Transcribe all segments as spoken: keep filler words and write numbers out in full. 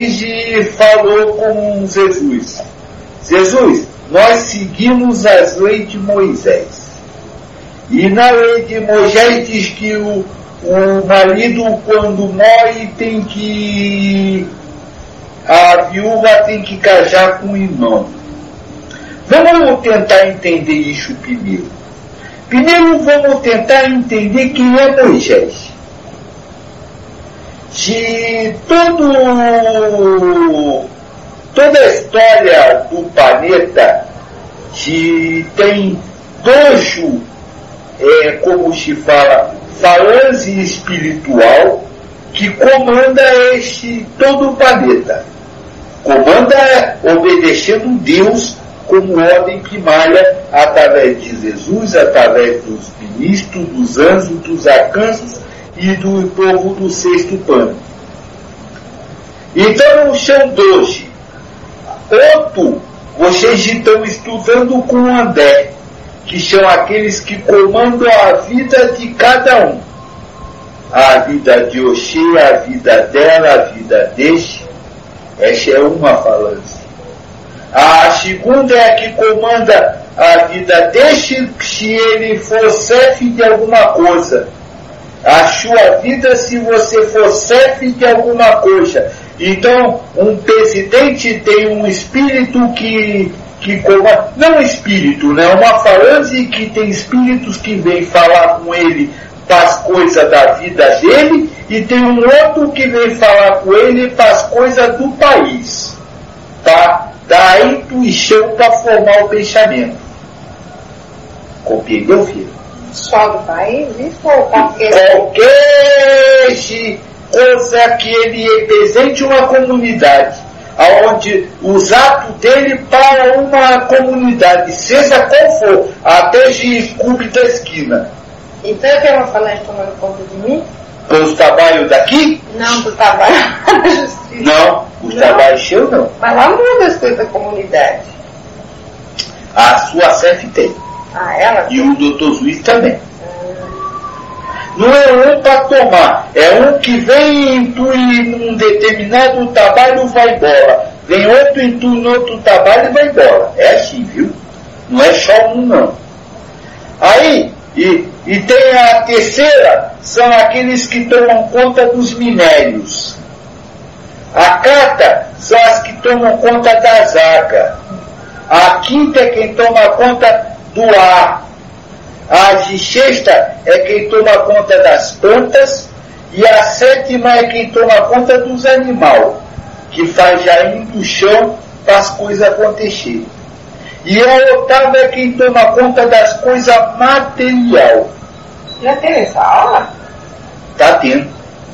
e falou com Jesus: Jesus, nós seguimos as leis de Moisés. E na lei de Moisés diz que o, o marido, quando morre, tem que... a viúva tem que casar com o irmão. Vamos tentar entender isso primeiro. Primeiro vamos tentar entender quem é Moisés. De todo, toda a história do planeta, de, tem dojo, é, como se fala, falange espiritual, que comanda este, todo o planeta. Comanda obedecendo Deus como ordem primária, através de Jesus, através dos ministros, dos anjos, dos arcanjos e do povo do sexto plano. Então são doze. Outro, vocês estão estudando com André, que são aqueles que comandam a vida de cada um. A vida de Oxê, a vida dela, a vida deste. Essa é uma falange. A segunda é a que comanda a vida deste, se ele for chefe de alguma coisa. A sua vida, se você for chefe de alguma coisa. Então, um presidente tem um espírito que, que comanda, não um espírito, né? Uma falange que tem espíritos que vêm falar com ele para as coisas da vida dele, e tem um outro que vem falar com ele para as coisas do país, para dar a intuição para formar o pensamento. Compreendeu, filho? Só do país? Isso ou qualquer... Qualquer coisa que ele represente uma comunidade, onde os atos dele para uma comunidade, seja qual for, até de clube da esquina. Então eu tenho uma falange tomando conta de mim? Os trabalhos daqui? Não, do trabalho da justiça. Não, os trabalhos seus não. Mas lá muda as coisas da comunidade. A sua chefe tem. Ah, ela? E o doutor Luiz também. Não é um para tomar, é um que vem intui num determinado trabalho e vai embora. Vem outro intui no outro trabalho e vai embora. É assim, viu? Não é só um, não. Aí, e, e tem a terceira, são aqueles que tomam conta dos minérios. A quarta são as que tomam conta das águas. A quinta é quem toma conta do ar. A de sexta é quem toma conta das plantas. E a sétima é quem toma conta dos animais, que faz já indução para as coisas acontecerem. E a oitava é quem toma conta das coisas material. Já teve essa aula? Tá tendo.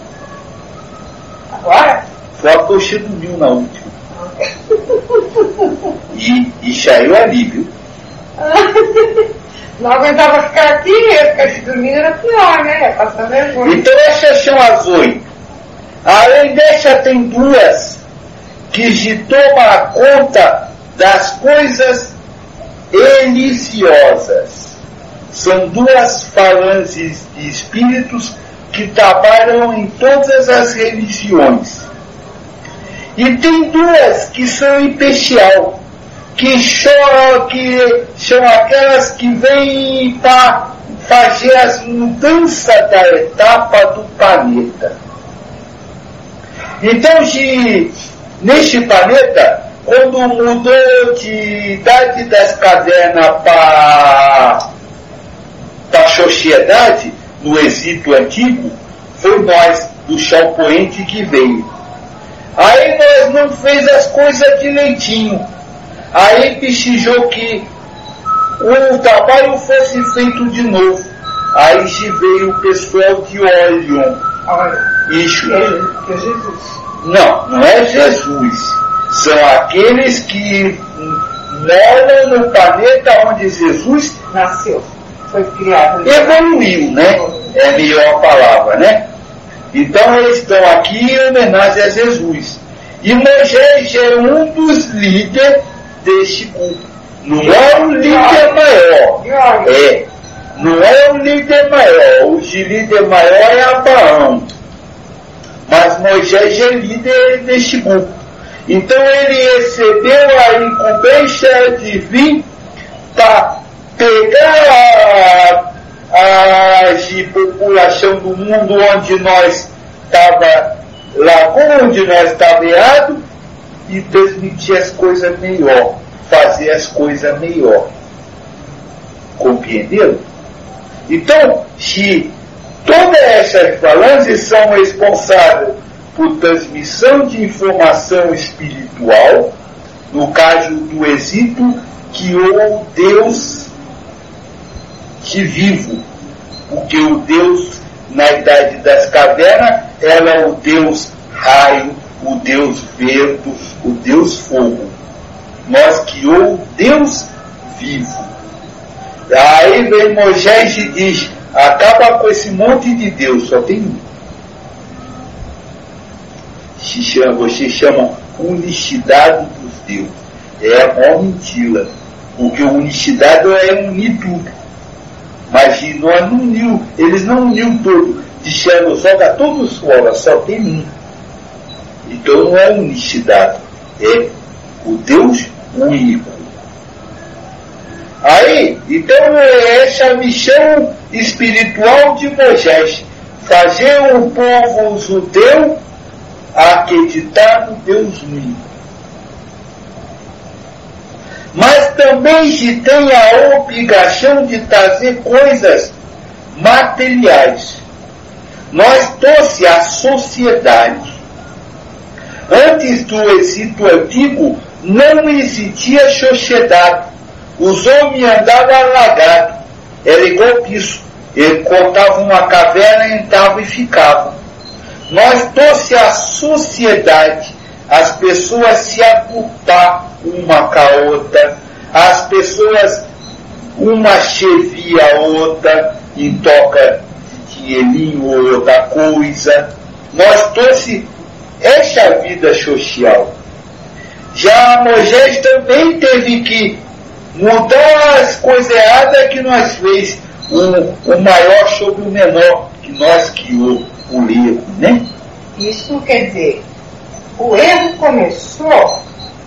Agora? Só que eu chego mil na última. E, e saiu ali, viu? Não aguentava ficar aqui, ia ficar se dormindo era pior, né? Ia passar vergonha. Então essas são as oito. Além dessa tem duas que se tomam conta das coisas religiosas. São duas falanges de espíritos que trabalham em todas as religiões. E tem duas que são especial, que choram, que são aquelas que vêm para fazer as mudanças da etapa do planeta. Então, se, neste planeta, quando mudou de idade das cavernas para a sociedade, no Egito Antigo, foi nós, do chão poente, que veio. Aí nós não fez as coisas direitinho. Aí precisou que o trabalho fosse feito de novo. Aí se veio o pessoal de Orion. Isso. Que é Jesus. Não, não é Jesus. São aqueles que moram no planeta onde Jesus nasceu. Foi criado. Evoluiu, né? É a melhor palavra, né? Então eles estão aqui em homenagem a Jesus. E Moisés é um dos líderes deste grupo. Não é o líder maior. É. Não é o líder maior. O líder maior é Abraão. mas Moisés é líder deste grupo. Então ele recebeu a incumbência de vir para pegar a, a população do mundo onde nós estava lá, onde nós estava errado, e transmitir as coisas melhor, fazer as coisas melhor. Compreenderam? Então, se todas essas falanges são responsáveis por transmissão de informação espiritual, no caso do Egito, que o Deus que vivo, porque o Deus na idade das cavernas era o Deus raio, o Deus vento, o Deus fogo. Nós criou o Deus vivo. Aí vem Moisés e diz: acaba com esse monte de Deus, só tem um. Se chama, você chama unicidade dos deuses. É a maior mentira, porque o unicidade é unir tudo. Mas nós não uniu, eles não uniu todo, disseram, joga todos fora, só tem um. Então não é unicidade, é o Deus único. Aí, então é essa missão espiritual de Moisés, fazer o povo judeu acreditar no Deus único. Mas também se tem a obrigação de trazer coisas materiais. Nós trouxe a sociedade. Antes do Egito Antigo, não existia sociedade. Os homens andavam alagados. Era igual isso. Ele cortava uma caverna, entrava e ficava. Nós trouxe a sociedade, as pessoas se agrupar uma com a outra, as pessoas, uma chevia a outra, em toca de dinheirinho ou outra coisa. Nós trouxe essa vida social. Já Moisés também teve que mudar as coisas erradas que nós fez, o, o maior sobre o menor, que nós criou o erro, né? Isso quer dizer, o erro começou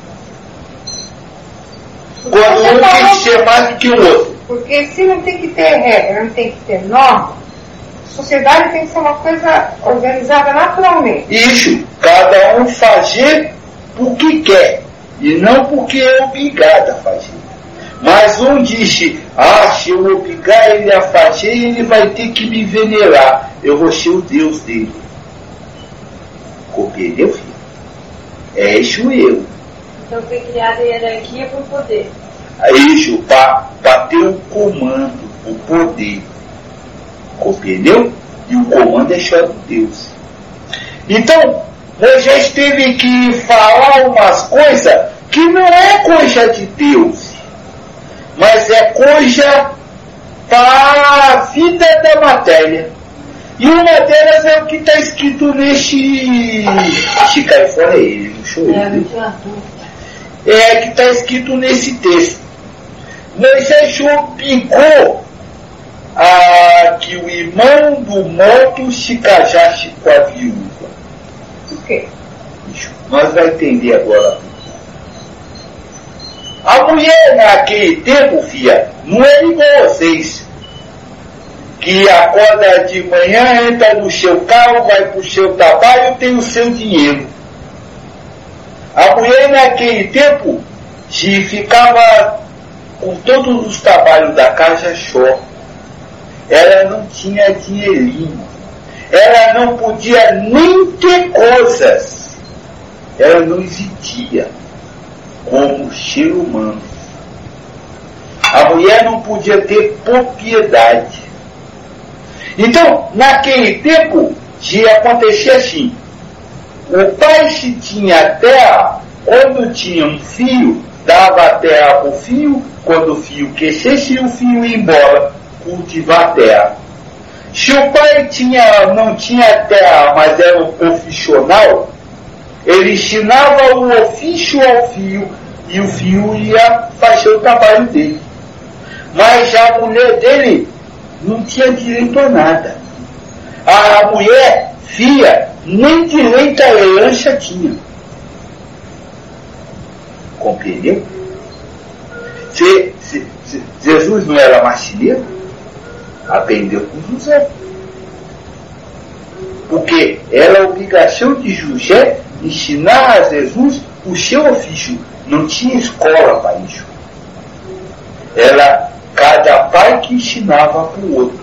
quando um tem que ser mais do que o outro. Porque se não tem que ter regra, não tem que ter norma, a sociedade tem que ser uma coisa organizada naturalmente. Isso, cada um fazer o que quer, e não porque é obrigado a fazer. Mas um disse, ah, se eu obrigar ele a fazer, ele vai ter que me venerar. Eu vou ser o Deus dele. Compreendeu, filho? É isso o erro. Então foi criada a hierarquia por poder. É isso, para ter o comando, o poder. Compreendeu? E o comando é só de Deus. Então, Moisés teve que falar umas coisas que não é coisa de Deus, mas é coisa para a vida da matéria. E uma delas é o que está escrito neste... Se cai fora é ele, não sou eu. É que está escrito nesse texto. Moisés obrigou a que o irmão do morto se casasse com a viúva. Por quê? Nós vamos entender agora. A mulher naquele tempo, filha, não é igual a vocês, que acorda de manhã, entra no seu carro, vai para o seu trabalho, tem o seu dinheiro. A mulher naquele tempo, se ficava com todos os trabalhos da casa só, ela não tinha dinheirinho, ela não podia nem ter coisas, ela não existia como ser humano. A mulher não podia ter propriedade. Então, naquele tempo, se acontecia assim, o pai, se tinha terra, quando tinha um filho, dava a terra para o filho, quando o filho crescesse, o filho ia embora cultivar a terra. Se o pai tinha, não tinha terra, mas era um profissional, ele ensinava o ofício ao filho e o filho ia fazer o trabalho dele. Mas a mulher dele não tinha direito a nada. A mulher Fia, nem direito a lancha tinha. Compreendeu? Se, se, se Jesus não era marceneiro, aprendeu com José. Porque era a obrigação de José ensinar a Jesus o seu ofício. Não tinha escola para isso. Era cada pai que ensinava para o outro.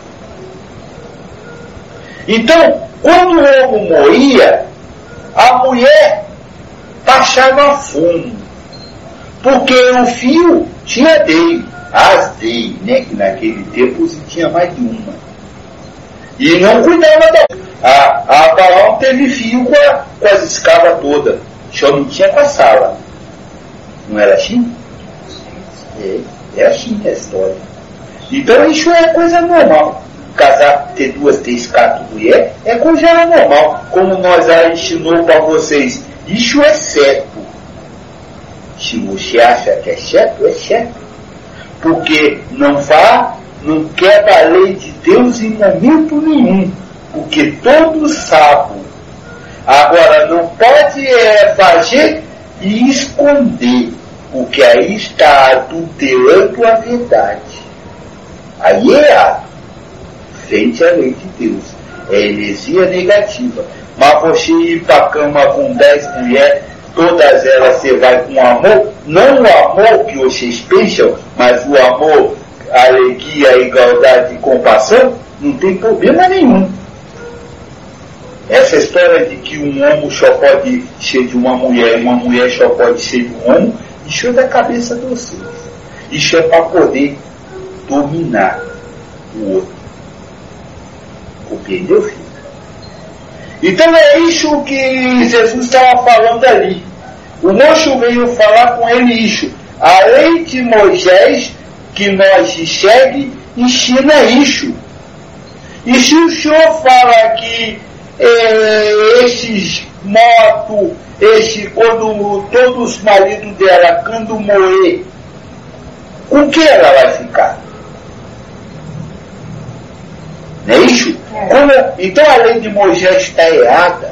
Então, quando o homem morria, a mulher passava fome. Porque o filho tinha dei, as dei, né? Que naquele tempo se tinha mais de uma. E não cuidava da A, a Abraão teve filho com, a, com as escravas todas. Só não tinha com a sala. Não era assim? É, é assim a história. Então isso é coisa normal. Casar, ter duas, três, quatro mulheres, é coisa normal. Como nós já ensinou para vocês. Isso é certo. Se você acha que é certo, é certo. Porque não vá, não quebra a lei de Deus em momento nenhum. Porque todos sabem. Agora, não pode é, fazer e esconder. Porque aí está adulterando a verdade. Aí é errado. Frente à lei de Deus. É heresia negativa. Mas você ir para a cama com dez mulheres, todas elas você vai com amor, não o amor que vocês pensam, mas o amor, a alegria, a igualdade e compaixão, não tem problema nenhum. Essa história de que um homem só pode ser de uma mulher, uma mulher só pode ser de um homem, isso é da cabeça de vocês. Isso é para poder dominar o outro. Compreendeu, filho? Então é isso que Jesus estava falando ali. O moço veio falar com ele isso. A lei de Moisés, que nós segue, ensina isso. E se o senhor fala que eh, esses mortos, esse, quando todos os maridos dela, quando morrer, com que ela vai ficar? Não é isso? É. Como, então a lei de Moisés está errada.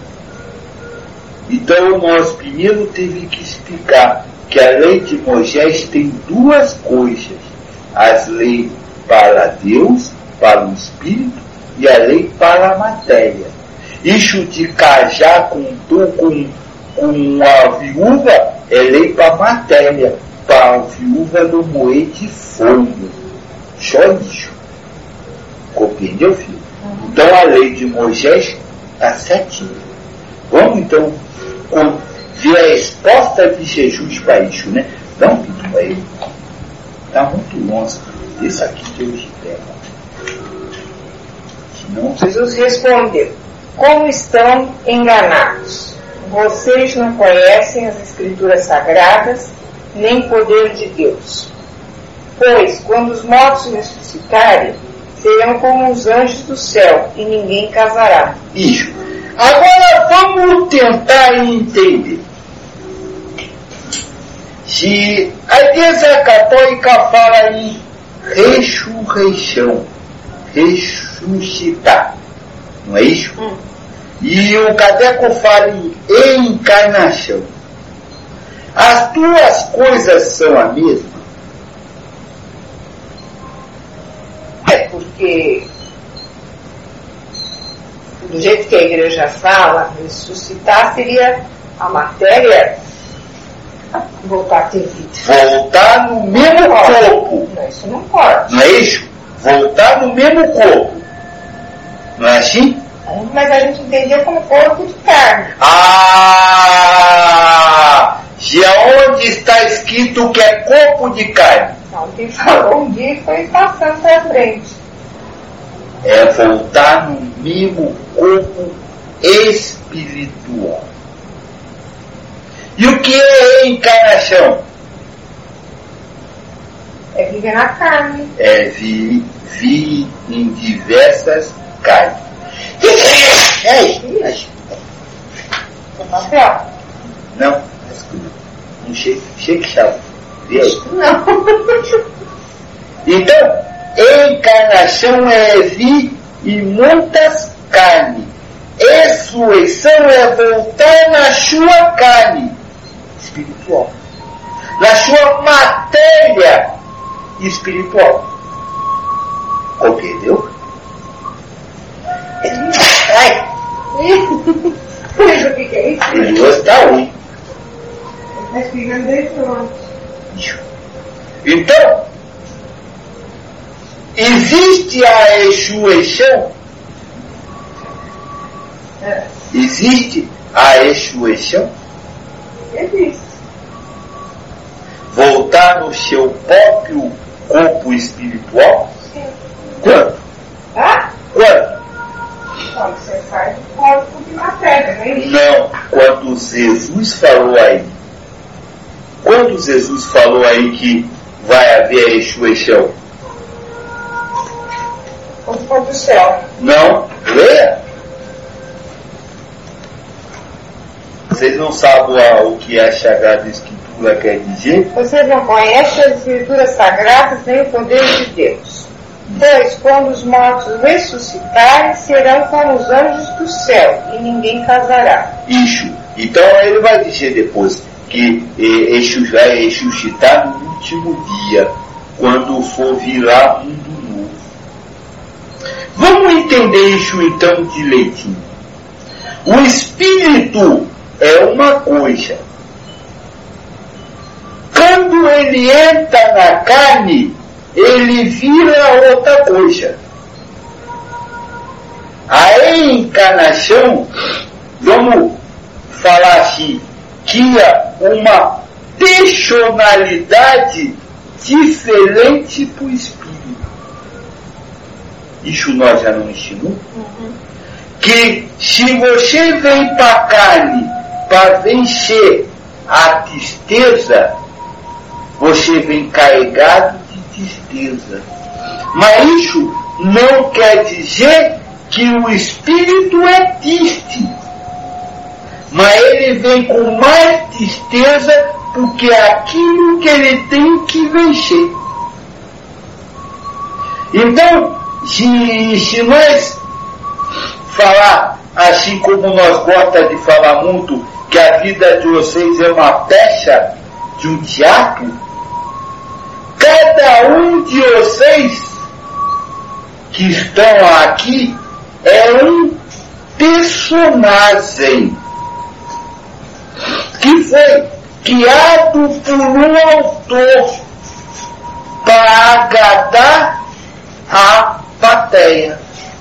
Então nós primeiro teve que explicar que a lei de Moisés tem duas coisas. As leis para Deus, para o Espírito, e a lei para a matéria. Isso de casar com, com, com a viúva é lei para a matéria. Para a viúva não morrer de fome. Só isso. Compreendeu, filho? Uhum. Então a lei de Moisés está certinha. Vamos então ver a resposta de Jesus para isso, né? Não, Pinto, aí está muito longe. Isso aqui Deus te pega. Senão... Jesus respondeu: como estão enganados? Vocês não conhecem as Escrituras Sagradas, nem o poder de Deus. Pois, quando os mortos ressuscitarem, serão como os anjos do céu, e ninguém casará. Isso. Agora vamos tentar entender. Se a Igreja Católica fala em ressurreição, ressuscitar, não é isso? Hum. E o Cateco fala em encarnação. As duas coisas são a mesma? É porque, do jeito que a igreja fala, ressuscitar seria a matéria voltar a ter vida. Voltar no mesmo corpo. Não, isso não pode. Não é isso? Voltar no mesmo corpo. Não é assim? Mas a gente entendia como corpo de carne. Ah! E aonde está escrito que é corpo de carne? Não, quem falou um dia foi passando para frente. É voltar no mesmo corpo espiritual. E o que é encarnação? É viver na carne. É vir, vir em diversas carnes. É isso. É papel? Não, um shake, shake chave. Vê aí. Não. Então, encarnação é vir em muitas carnes. ressurreição é voltar na sua carne espiritual, na sua matéria espiritual. Compreendeu? Ai! Pois o que é isso? Ele hoje está ruim. Está explicando desde ontem. Então, existe a ressurreição? É. Existe a ressurreição? Existe. Voltar no seu próprio corpo espiritual? Sim. Quando? Ah? Quando? Quando você sai do corpo de matéria, não é isso? Não, quando Jesus falou aí. Quando Jesus falou aí que vai haver a ressurreição? Quando for do céu. Não, leia. Vocês não sabem o que a Sagrada Escritura quer dizer? Vocês não conhecem as Escrituras Sagradas nem o poder de Deus. Pois, quando os mortos ressuscitarem, serão como os anjos do céu, e ninguém casará. Isso. Então ele vai dizer depois que Exu vai ressuscitar no último dia, quando for virar mundo novo. Vamos entender isso então direitinho. O Espírito é uma coisa. Quando ele entra na carne, ele vira outra coisa. A encarnação, vamos falar assim, cria uma personalidade diferente para o Espírito. Isso nós já não ensinamos? Uhum. Que se você vem para a carne para vencer a tristeza, você vem carregado de tristeza. Mas isso não quer dizer que o espírito é triste. Mas ele vem com mais tristeza porque é aquilo que ele tem que vencer. Então, se, se nós falar assim como nós gostamos de falar muito, que a vida de vocês é uma peça de um teatro, cada um de vocês que estão aqui é um personagem que foi criado por um autor para agradar a plateia.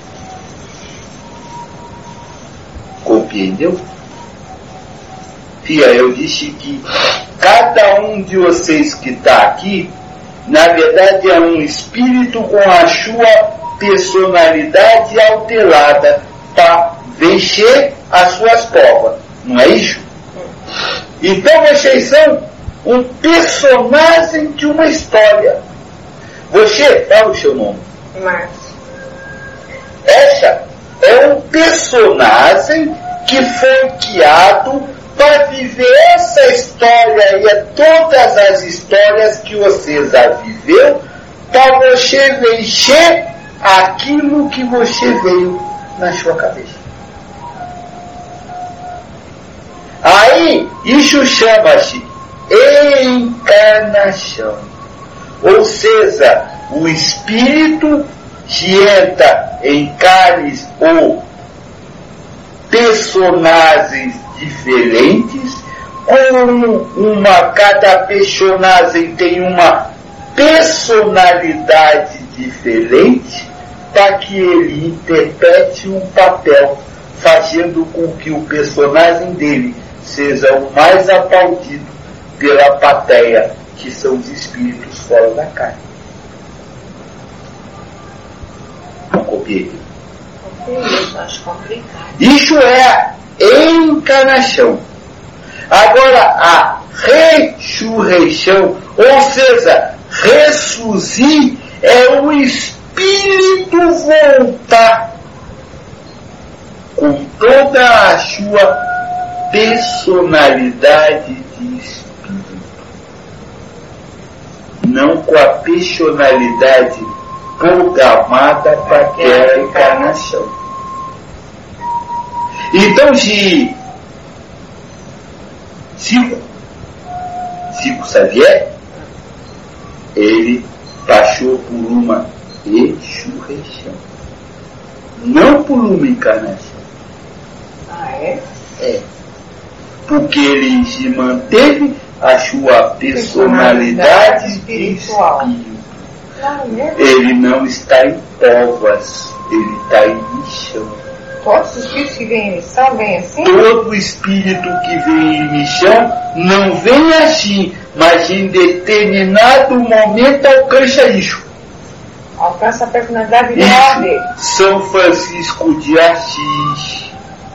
Compreendeu? Filha, eu disse que cada um de vocês que está aqui, na verdade é um espírito com a sua personalidade alterada para vencer as suas provas. Não é isso? Então vocês são um personagem de uma história. Você, fala o seu nome. Márcio. Essa é um personagem que foi criado para viver essa história e todas as histórias que você já viveu, para você vencer aquilo que você veio na sua cabeça. Aí, isso chama-se encarnação. Ou seja, o espírito que entra em carnes ou personagens diferentes, com uma, cada personagem tem uma personalidade diferente, para que ele interprete um papel, fazendo com que o personagem dele seja o mais aplaudido pela plateia, que são os espíritos fora da carne. Não copiei. Isso, acho complicado. Isso é a encarnação. Agora, a ressurreição, ou seja, ressurgir, é o espírito voltar com toda a sua personalidade de espírito, não com a personalidade programada para aquela encarnação. Então, de Chico, Chico Xavier, ele passou por uma ressurreição, não por uma encarnação. Ah, é? É. Porque ele se manteve a sua personalidade espiritual. Não, né? Ele não está em povas, ele está em missão. Todos os espíritos que vêm em missão vêm assim? Todo espírito que vem em missão não vem assim, mas em determinado momento alcança isso. Alcança a personalidade ideal dele. São Francisco de Assis,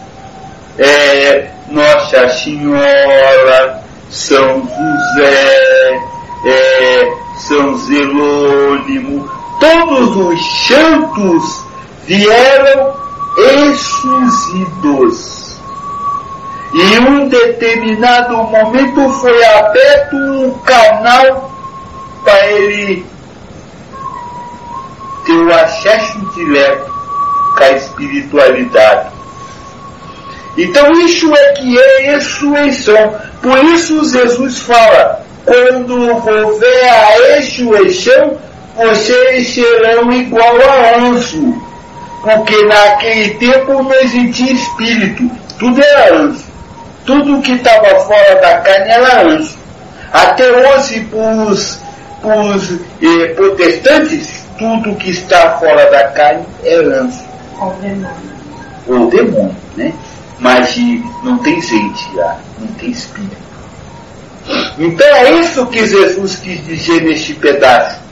é, Nossa Senhora, São José, é, São Jerônimo, todos os santos vieram ressurgidos. E em um determinado momento foi aberto um canal para ele ter o acesso direto com a espiritualidade. Então isso é que é ressurreição. Por isso Jesus fala, quando houver a ressurreição, vocês serão igual a anjo. Porque naquele tempo não existia espírito, tudo era anjo. Tudo que estava fora da carne era anjo. Até hoje, para os eh, protestantes, tudo que está fora da carne é anjo. Ou demônio. Ou demônio, né? Mas não tem gente lá, não tem espírito. Então é isso que Jesus quis dizer neste pedaço.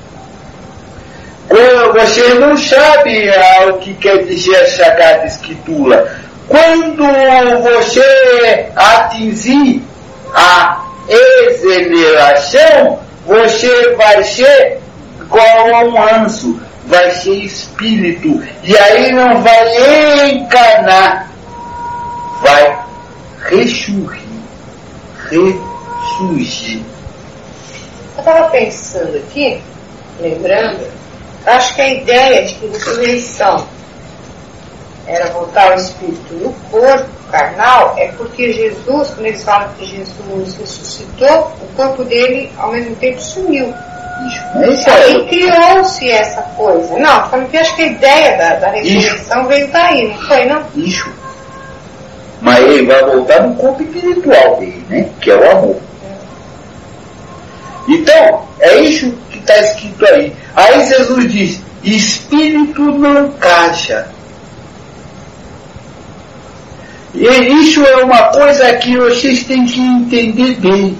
Você não sabe ah, o que quer dizer a Sagrada Escritura. Quando você atingir a exoneração, você vai ser igual a um anjo, vai ser espírito, e aí não vai encarnar, vai ressurgir, ressurgir. Eu estava pensando aqui, lembrando, acho que a ideia de que ressurreição era voltar ao espírito no corpo carnal é porque Jesus, quando eles falam que Jesus ressuscitou, o corpo dele ao mesmo tempo sumiu. Isso, aí criou-se essa coisa. Não, falando que acho que a ideia da, da ressurreição Isso. veio daí, não foi, não? Isso. Mas ele vai voltar no corpo espiritual dele, né? Que é o amor. Então, é isso que está escrito aí. Aí Jesus diz, espírito não caixa. E isso é uma coisa que vocês têm que entender bem.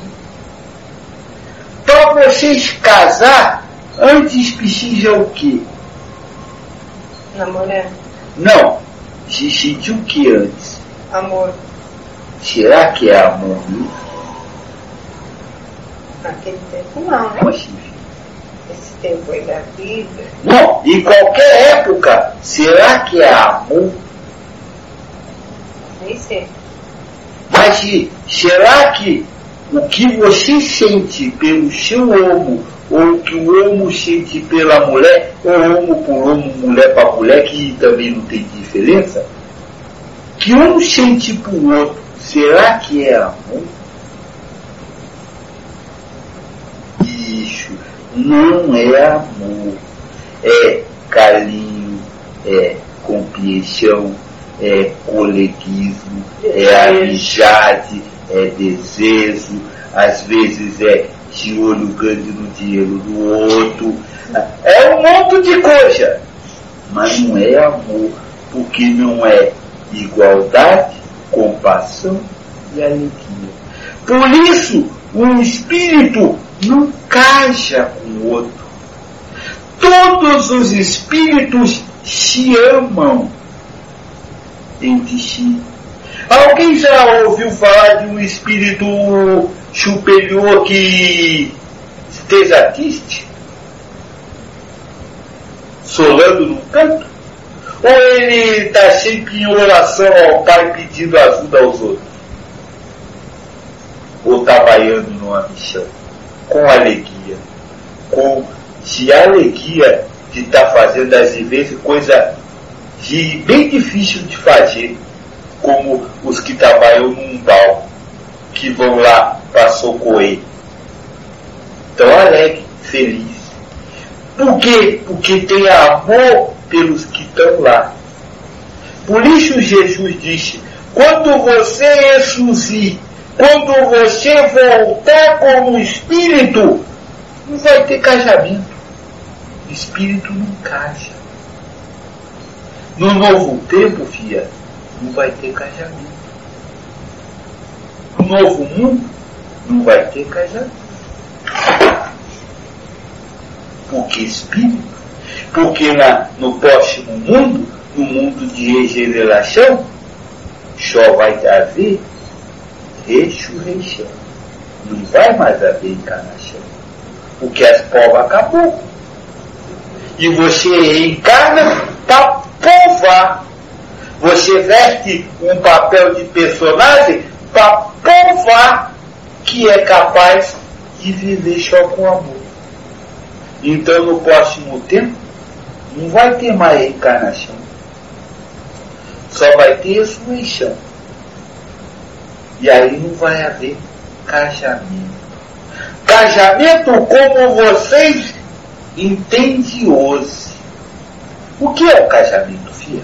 Para vocês casar, antes precisa o quê? Namorar. Não. Precisa o que antes? Amor. Será que é amor mesmo? Naquele tempo não, né? Mas, esse tempo aí da vida. Não, em qualquer época, será que é amor? Nem sei. Mas será que o que você sente pelo seu homo, ou o que o homo sente pela mulher, ou homo por homo, mulher para mulher, que também não tem diferença, que um sente por outro, será que é amor? Isso não é amor, é carinho, é compreensão, é coleguismo, é amizade, é desejo, às vezes é de olho grande no dinheiro do outro, é um monte de coisa, mas não é amor, porque não é igualdade, compaixão e alegria. Por isso, um espírito não casa com o outro. Todos os espíritos se amam entre si. Alguém já ouviu falar de um espírito superior que esteja triste? Solando num canto? Ou ele está sempre em oração ao Pai pedindo ajuda aos outros? Ou trabalhando numa missão? Com alegria. Com de alegria de estar tá fazendo às vezes coisa de, bem difícil de fazer. como os que trabalham num bar, que vão lá para socorrer. Estão alegres, felizes. Por quê? Porque tem amor pelos que estão lá. Por isso Jesus disse, quando você ressuscitar, quando você voltar como espírito, não vai ter casamento. O espírito não casa. No novo tempo, filha, não vai ter casamento. No novo mundo, não vai ter casamento. Porque espírito, porque na, no próximo mundo, no mundo de regeneração, só vai haver ressurreição. Não vai mais haver encarnação. Porque as provas acabou. E você reencarna para provar. Você veste um papel de personagem para provar que é capaz de viver só com amor. Então no próximo tempo não vai ter mais reencarnação. Só vai ter ressurreição. E aí não vai haver casamento. Casamento como vocês entendem hoje. O que é o casamento, filha?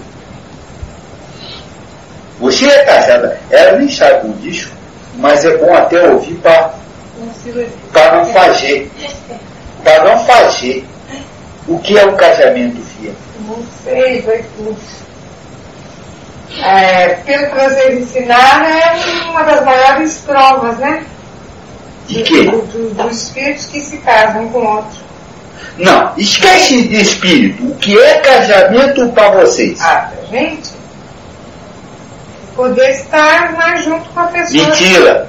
Você é casada. Ela nem sabe disso, mas é bom até ouvir para não fazer. Para não fazer. O que é o casamento, filha? Não sei, vai tudo. É, pelo que vocês ensinaram, é uma das maiores provas, né? De quê? Do, do, dos espíritos que se casam um com o outro. Não, esquece de espírito. O que é casamento para vocês? Ah, pra gente? Poder estar mais junto com a pessoa. Mentira.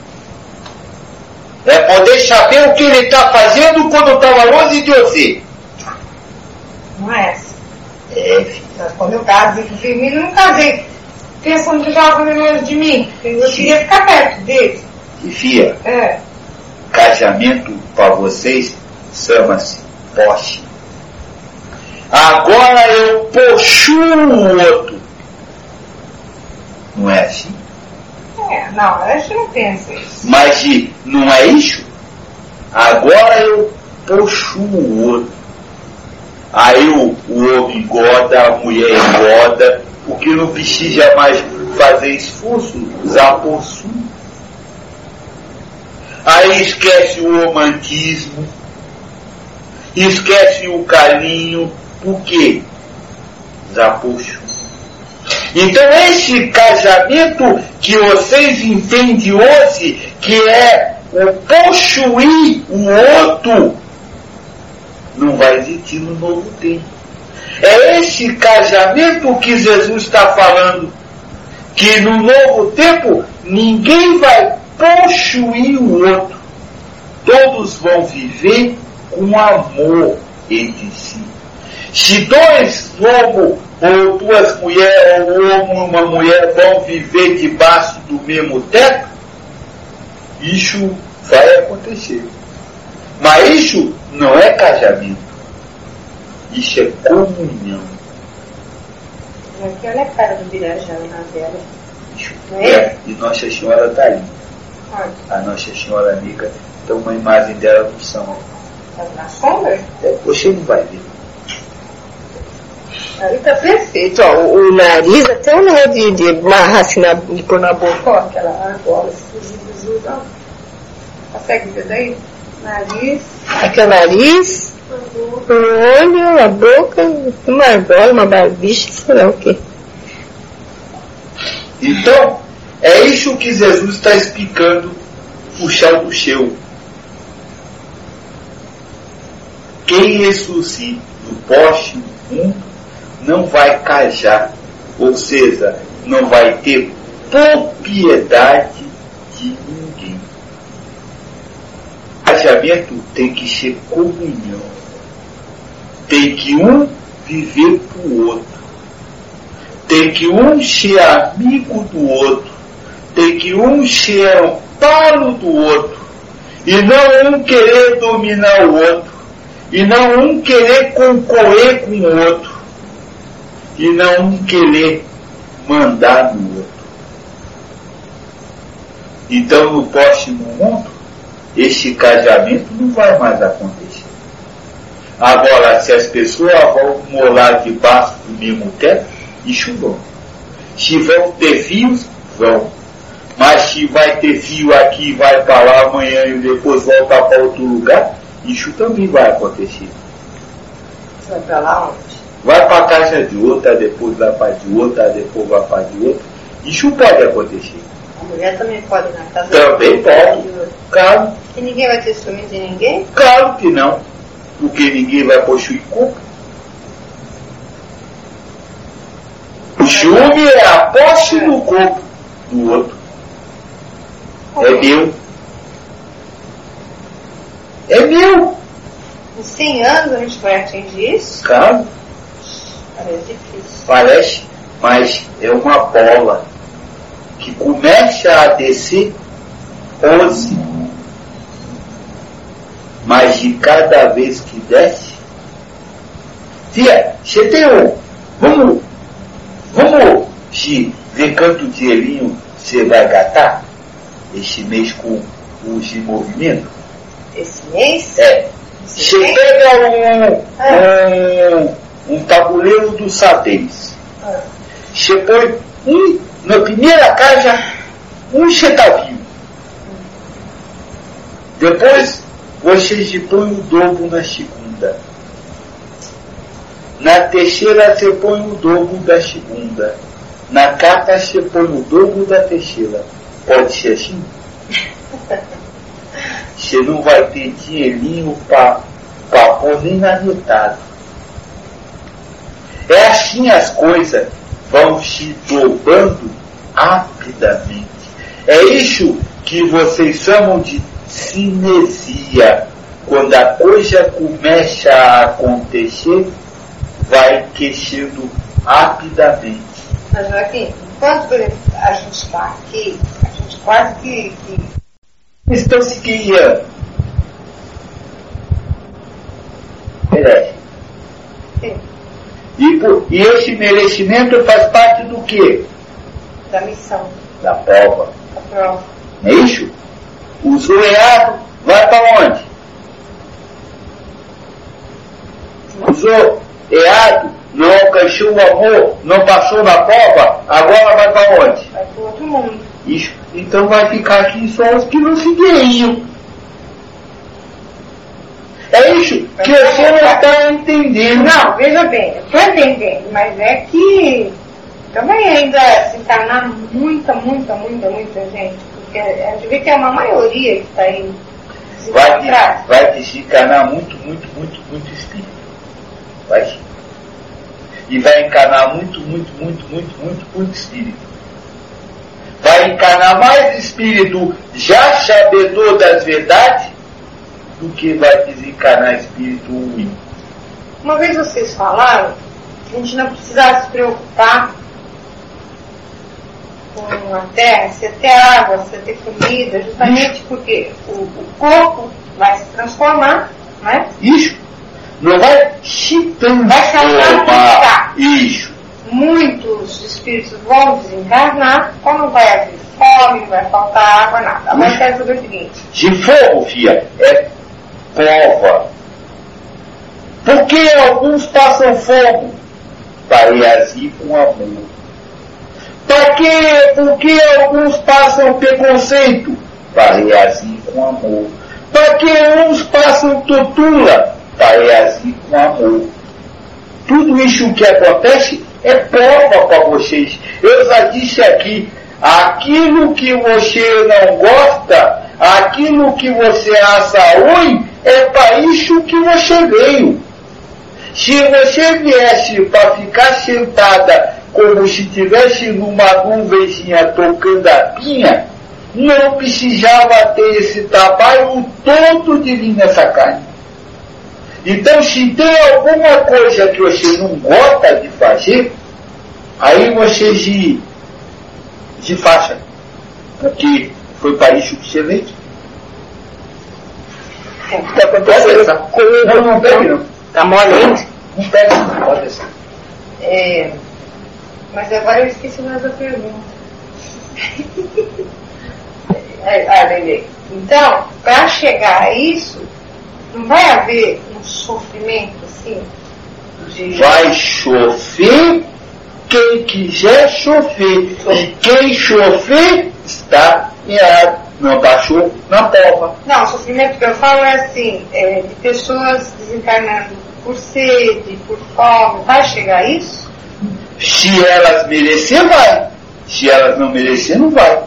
É poder saber o que ele está fazendo quando estava longe de você. Não é essa. É, filho. Quando eu casei com o Firmino, eu não casei pensando que estava fazendo longe de mim. Eu queria ficar perto dele. E filha, É. casamento para vocês chama-se posse. Agora eu possuo o outro. Não é assim? É, não, a gente não pensa isso. Mas de, não é isso? Agora eu possuo o outro. Aí o, o homem engorda, a mulher engorda, porque não precisa mais fazer esforço, já possui. Aí esquece o romantismo, esquece o carinho, por quê? Já possui. Então esse casamento que vocês entendem hoje, que é o possuir o outro, não vai existir no novo tempo. É esse casamento que Jesus está falando, que no novo tempo ninguém vai possuir o outro. Todos vão viver com amor entre si. Se dois homens, ou duas mulheres, ou um homem e uma mulher vão viver debaixo do mesmo teto, isso vai acontecer. Mas isso não é casamento. Isso é comunhão. Aqui olha a cara do Birajão na tela. Isso é. E Nossa Senhora está ali. A Nossa Senhora amiga, tem uma imagem dela no são. Tá na sombra? É, você não vai ver. Aí tá perfeito. Ó, o, o nariz até o nó de, de amarrar assim, na, de pôr na boca. Ó, aquela argola exclusiva. Ó. Consegue ver daí? Nariz. Aqui é o nariz. O olho, a boca, uma argola, uma barbicha, sei lá o quê. Então, é isso que Jesus está explicando o chão do chão. Quem ressuscita no próximo mundo não vai casar, ou seja, não vai ter propriedade de ninguém. Casamento tem que ser comunhão. Tem que um viver para o outro. Tem que um ser amigo do outro. Tem que um ser amparo do outro. E não um querer dominar o outro. E não um querer concorrer com o outro. E não um querer mandar no outro. Então, no próximo mundo, este casamento não vai mais acontecer. Agora, se as pessoas vão morar debaixo do mesmo teto, isso vão. Se vão ter fios, vão. Mas se vai ter fio aqui e vai para lá amanhã e depois voltar para outro lugar, isso também vai acontecer. Vai para lá onde? Vai para a casa de outra, depois vai para de outra, depois vai para de outra. Isso pode acontecer. A mulher também pode ir na casa Também de pode. Claro. E ninguém vai ter ciúme de ninguém? Claro que não. Porque ninguém vai possuir corpo. O ciúme é a posse do corpo do outro. É meu. É meu. Em cem anos a gente vai atingir isso? Claro. Parece difícil. Parece, mas é uma bola que começa a descer onze. Mas de cada vez que desce, tia, você tem um, vamos, vamos de ver quanto dinheirinho você vai gastar este mês com os de movimento? Esse mês? É. Você pega um, ah. um, um tabuleiro do xadrez. Ah. Você põe um, na primeira caixa, um centavinho. Depois, você põe o dobro na segunda. Na terceira, você põe o dobro da segunda. Na quarta, você põe o dobro da terceira. Pode ser assim? Você não vai ter dinheirinho para pôr nem na metade. É assim as coisas vão se dobrando rapidamente. É isso que vocês chamam de cinesia. Quando a coisa começa a acontecer, vai crescendo rapidamente. Mas Joaquim, enquanto a gente está aqui, a gente quase que... que... estão se criando. Merece. Sim. E, por, e esse merecimento faz parte do quê? Da missão. Da prova. Da prova. Não é isso? O zoeado vai para onde? O zoeado não alcançou o amor, não passou na prova, agora vai para onde? Vai para o outro mundo. Isso. Então vai ficar aqui só os que não se ganham. É isso que você não está entendendo. Não, veja bem, eu estou entendendo, mas é que também ainda se encarnar muita, muita, muita, muita gente, porque a gente vê que é uma maioria que está aí. Vai, de, vai desencarnar muito, muito, muito, muito espírito. Vai sim. E vai encarnar muito, muito, muito, muito, muito, muito espírito. Vai encarnar mais espírito já sabedor das verdades do que vai desencarnar espírito ruim. Uma vez vocês falaram que a gente não precisava se preocupar com a terra, se ia ter água, se ia ter comida, justamente porque o, o corpo vai se transformar, né? Isso. Não vai se transformar. Isso. Muitos espíritos vão desencarnar, como não vai haver fome, não vai faltar água, nada. Mas quero saber o seguinte. De fogo, filha, é prova. Por que alguns passam fogo? Para reagir com amor. Para que, por que alguns passam preconceito? Para reagir com amor. Para que uns passam tortura? Para reagir com amor. Tudo isso que acontece é prova para vocês. Eu já disse aqui, aquilo que você não gosta, aquilo que você acha ruim, é para isso que você veio. Se você viesse para ficar sentada como se estivesse numa nuvenzinha tocando a pinha, não precisava ter esse trabalho todo de vir nessa carne. Então, se tem alguma coisa que você não gosta de fazer, aí você se, se faça. Porque foi para isso que você veio. O que acontece? Não, não pega não. Tá mole? Não pega não, pode ser. É, mas agora eu esqueci mais a pergunta. Ah, Lelê. Então, para chegar a isso, não vai haver um sofrimento assim? De... Vai chover quem quiser chover. E quem chover está errado. Não baixou na prova. Não, o sofrimento que eu falo é assim, é, de pessoas desencarnando por sede, por fome. Vai chegar a isso? Se elas merecer, vai. Se elas não merecer, não vai.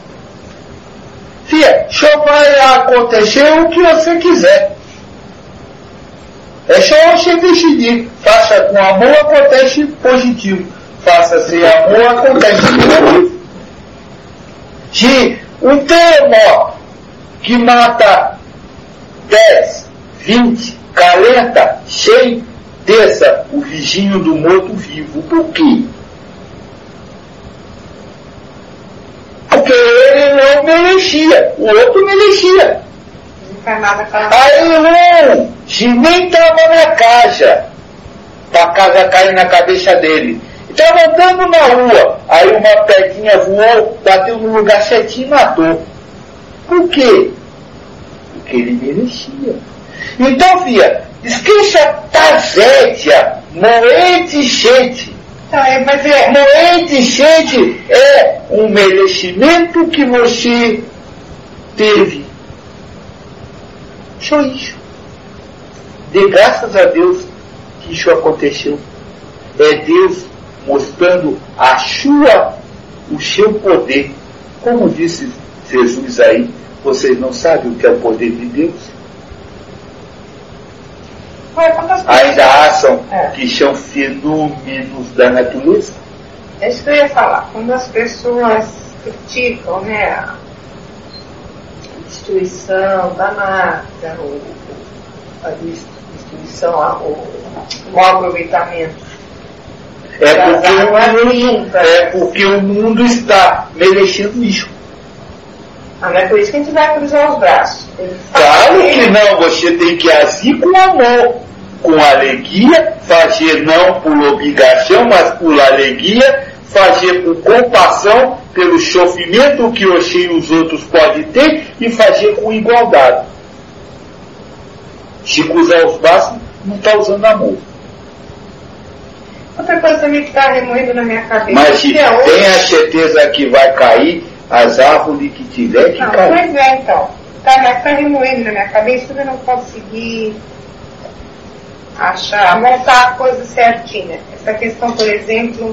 Fia, só vai acontecer o que você quiser. É só você decidir. Faça com amor, acontece positivo. Faça sem amor, acontece negativo. Se um terremoto que mata dez, vinte, quarenta, cem, desça o vizinho do morto-vivo. Por quê? Porque ele não merecia, o outro merecia. Aí, irmão, se nem estava na casa, para a casa cair na cabeça dele. Estava andando na rua, aí uma pedrinha voou, bateu no lugar certinho e matou. Por quê? Porque ele merecia. Então, filha, esqueça tragédia, moente gente. Então, é, mas é... Moente gente é um merecimento que você teve. Só isso. Dê graças a Deus que isso aconteceu. É Deus mostrando a sua, o seu poder. Como disse Jesus aí, vocês não sabem o que é o poder de Deus? Ainda acham é. que são fenômenos da natureza? É isso que eu ia falar. Quando as pessoas criticam, né, a destruição da mata, o, a destruição, a, o, o aproveitamento. É porque, o mundo, é porque o mundo está merecendo isso. Ah, não é por isso que a gente vai cruzar os braços. Claro que não, você tem que agir com amor, com alegria, fazer não por obrigação, mas por alegria, fazer com compaixão pelo sofrimento que você e os outros podem ter e fazer com igualdade. Se cruzar os braços, não está usando amor. Outra coisa também que está remoendo na minha cabeça. Mas se é tem a certeza que vai cair as árvores que tiver que não, cair. Pois é, então. Está tá remoendo na minha cabeça, eu não consegui achar, montar a coisa certinha. Essa questão, por exemplo,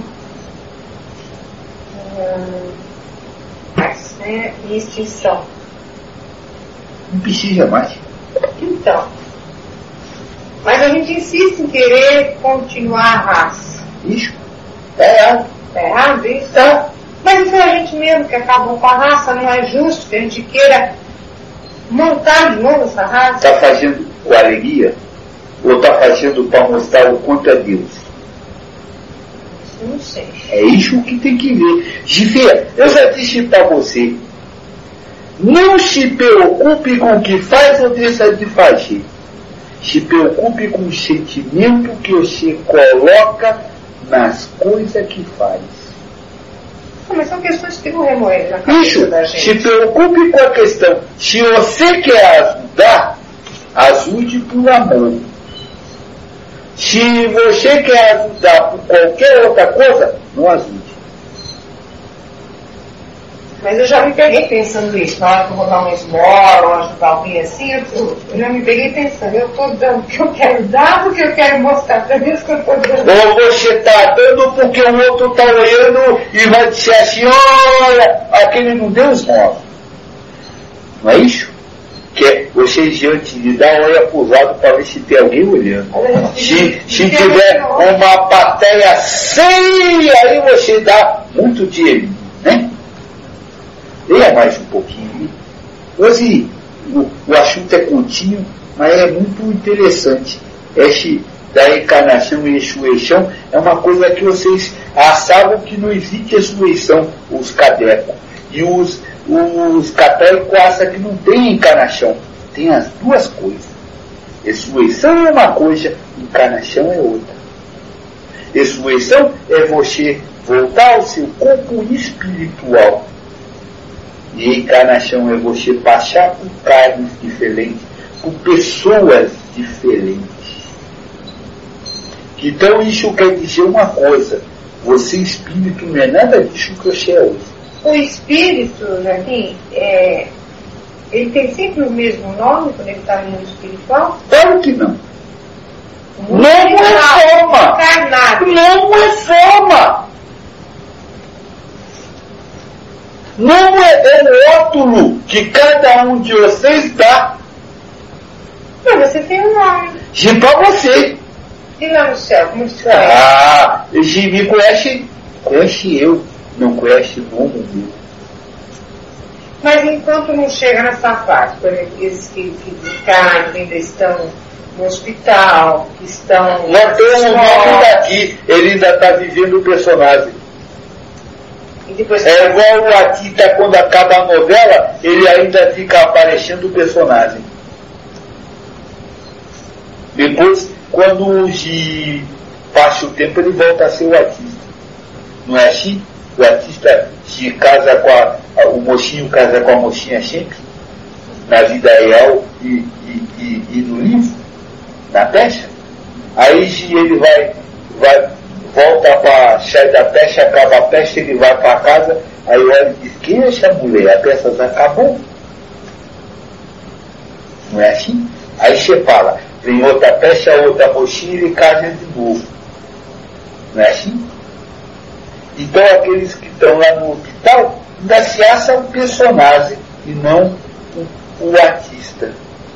hum, né, de extinção. Não precisa mais. Então. Mas a gente insiste em querer continuar a raça. Isso. É errado. É errado isso? Tá. Mas isso é a gente mesmo que acabou com a raça, não é justo que a gente queira montar de novo essa raça. Está fazendo com alegria? Ou está fazendo para mostrar o quanto é Deus? Isso eu não sei. É isso que tem que ver. Gifia, eu já disse para você, não se preocupe com o que faz ou deixa de fazer. Se preocupe com o sentimento que você coloca nas coisas que faz. Mas são questões que não remoem na cabeça Isso, da gente. se preocupe com a questão. Se você quer ajudar, ajude por amor. Se você quer ajudar por qualquer outra coisa, não ajude. Mas eu já me peguei pensando isso. Na hora que eu vou dar uma esmola ou ajudar alguém assim, eu, eu já me peguei pensando, eu estou dando o que eu quero dar, porque eu quero mostrar para Deus que eu estou dando. Ou você está dando porque o outro está olhando e vai dizer assim, olha, aquele não deu esmola. Não é isso? Que é você, diante de dar, olha para o lado para ver se tem alguém olhando. Se, se tiver uma plateia cheia, aí você dá muito dinheiro, né? Leia mais um pouquinho. Hoje o, o assunto é contínuo, mas é muito interessante. Esse da encarnação e ressurreição é uma coisa que vocês achavam que não existe ressurreição, os católicos. E os, os católicos acham que não tem encarnação. Tem as duas coisas. Ressurreição é uma coisa, encarnação é outra. Ressurreição é você voltar ao seu corpo espiritual. E encarnação é você passar por carnes diferentes, por pessoas diferentes. Então isso quer dizer uma coisa: você espírito não é nada disso que você é hoje. O espírito, assim, é, ele tem sempre o mesmo nome quando ele está no mundo espiritual? Claro que não. Muito Não é forma. encarnado. Não é forma. Não é o rótulo que cada um de vocês dá. Mas você tem um nome. E para você. E lá no céu, como você conhece? Ah, se me conhece, conhece eu. Não conhece o nome meu. Mas enquanto não chega nessa fase, por exemplo, esses que, que desencarnam, ainda estão no hospital, que estão... Não tem o nome daqui, ele ainda está vivendo o personagem. E depois... É igual o Atita, quando acaba a novela, ele ainda fica aparecendo o personagem. Depois, quando de passa o tempo, ele volta a ser o artista. Não é assim? O artista se casa com a, o mocinho casa com a mocinha sempre, na vida real e, e, e, e no livro, na peça. Aí ele vai, vai volta para sai da peça, acaba a peça, ele vai para casa, aí olha e diz: quem é essa mulher? A peça já acabou. Não é assim? Aí você fala, vem outra peça, outra mocinha e ele casa de novo. Não é assim? Então aqueles que estão lá no hospital ainda se acham um personagem e não o, o artista.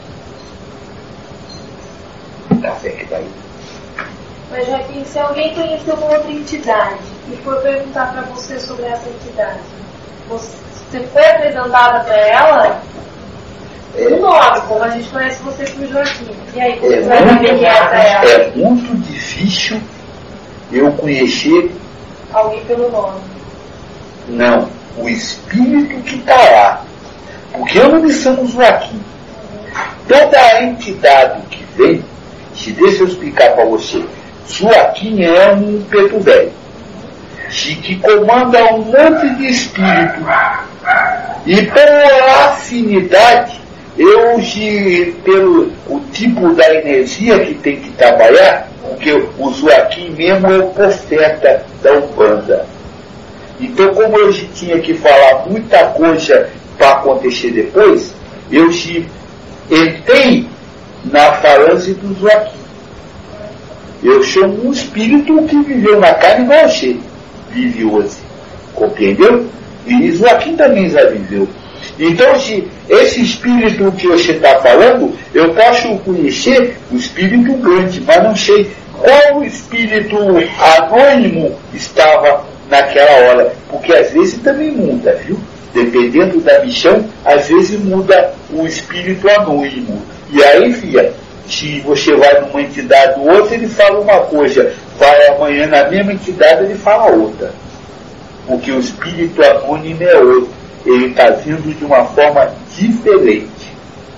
Café que daí. Mas Joaquim, se alguém conheceu uma outra entidade e for perguntar para você sobre essa entidade, você foi apresentada para ela É, o nome, como a gente conhece você por Joaquim. E aí, como é, você vai saber muito, quem é essa ela? é muito difícil eu conhecer. Alguém pelo nome. Não, o espírito que está lá. Porque eu não me chamo Joaquim. Toda a entidade que vem, se deixa eu explicar para você, Joaquim é um preto velho, que comanda um monte de espírito. E pela afinidade, eu, pelo o tipo da energia que tem que trabalhar, porque o Joaquim mesmo é o profeta da Umbanda. Então, como eu tinha que falar muita coisa para acontecer depois, eu entrei na falange do Joaquim. Eu chamo um espírito que viveu na carne igual você vive hoje. Compreendeu? E Joaquim também já viveu. Então, se esse espírito que você está falando, eu posso conhecer o espírito grande, mas não sei qual espírito anônimo estava naquela hora. Porque às vezes também muda, viu? Dependendo da missão, às vezes muda o espírito anônimo. E aí, filha, se você vai numa entidade ou outra, ele fala uma coisa, vai amanhã na mesma entidade, ele fala outra. Porque o espírito anônimo é outro. Ele está vindo de uma forma diferente.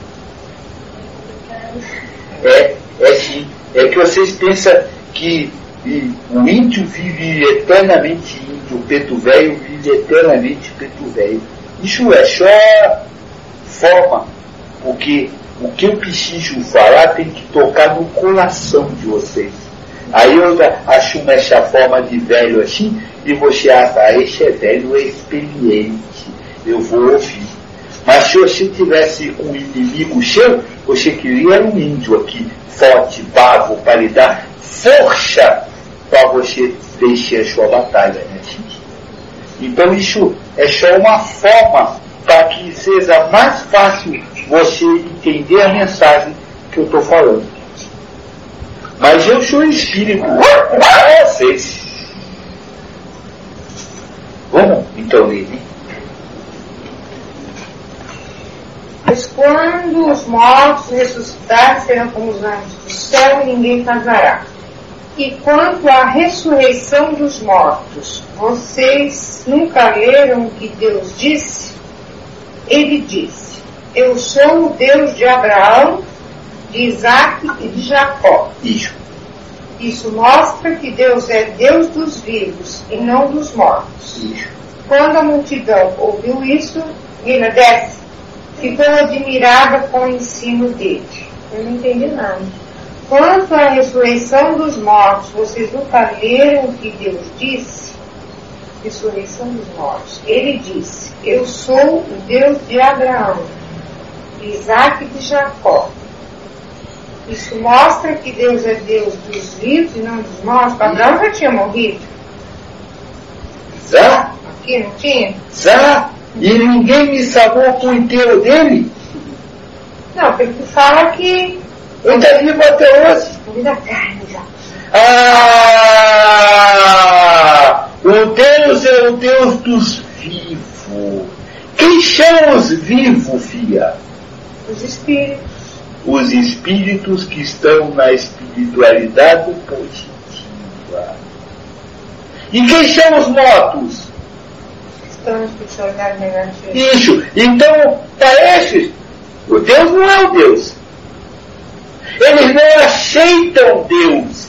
É, é sim. É que vocês pensam que e, o índio vive eternamente índio, o preto velho vive eternamente preto velho. Isso é só forma. Porque o que eu preciso falar tem que tocar no coração de vocês. Aí eu acho essa forma de velho assim, e você acha, ah, esse é velho, é experiente, eu vou ouvir. Mas se você tivesse um inimigo seu, você queria um índio aqui, forte, bravo, para lhe dar força para você vencer a sua batalha, né, gente? Então isso é só uma forma para que seja mais fácil você entender a mensagem que eu estou falando. Mas eu sou espírito para vocês. Vamos então, Lili. Pois quando os mortos ressuscitarem, serão como os anjos do céu e ninguém casará. E quanto à ressurreição dos mortos, vocês nunca leram o que Deus disse? Ele disse: eu sou o Deus de Abraão, de Isaac e de Jacó. Isso. Isso mostra que Deus é Deus dos vivos e não dos mortos. Isso. Quando a multidão ouviu isso, Guina, desce. Ficou admirada com o ensino dele. Eu não entendi nada. Quanto à ressurreição dos mortos, vocês nunca leram o que Deus disse? Ressurreição dos mortos. Ele disse, eu sou o Deus de Abraão, de Isaac e de Jacó. Isso mostra que Deus é Deus dos vivos e não dos mortos. Abraão já tinha morrido. Já? Aqui não tinha? Já? E ninguém me salvou com o enterro dele? Não, porque tu fala que... Ele está vivo até hoje. Vida carne já. Ah! O Deus é o Deus dos vivos. Quem chama os vivos, filha? Os espíritos. Os espíritos que estão na espiritualidade positiva. E quem chama os mortos? Estão na espiritualidade negativa. Isso. Então, para esses, o Deus não é o Deus. Eles não aceitam Deus.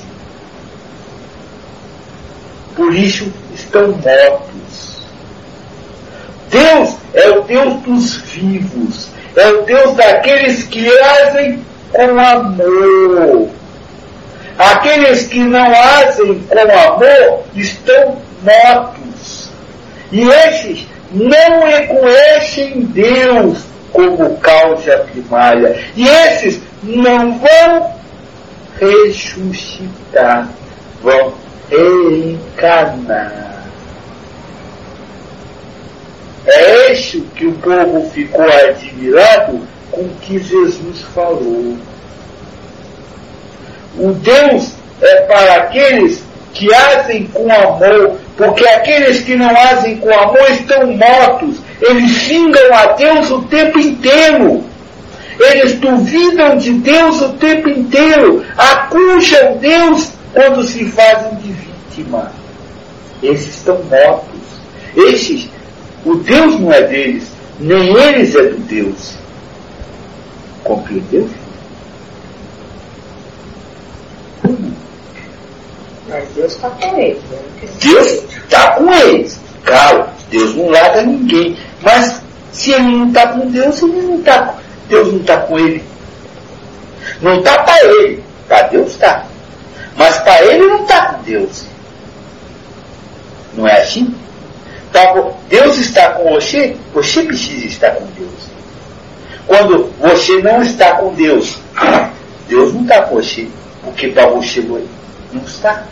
Por isso estão mortos. Deus é o Deus dos vivos. É o Deus daqueles que agem com amor. Aqueles que não agem com amor estão mortos. E esses não reconhecem Deus como causa primária. E esses não vão ressuscitar, vão reencarnar. É isso que o povo ficou admirado com o que Jesus falou. O Deus é para aqueles que agem com amor, porque aqueles que não agem com amor estão mortos. Eles xingam a Deus o tempo inteiro. Eles duvidam de Deus o tempo inteiro. Acusam Deus quando se fazem de vítima. Esses estão mortos. Esses, o Deus não é deles, nem eles é do Deus. Compreendeu? Hum. Mas Deus está com eles. Né? Deus está com eles. Claro, Deus não larga ninguém. Mas se ele não está com Deus, ele não está com Deus não está com ele. Não está para ele. Para Deus está. Mas para ele não está com Deus. Não é assim? Então, Deus está com você, você precisa estar com Deus. Quando você não está com Deus, Deus não está com você. Porque para você não está.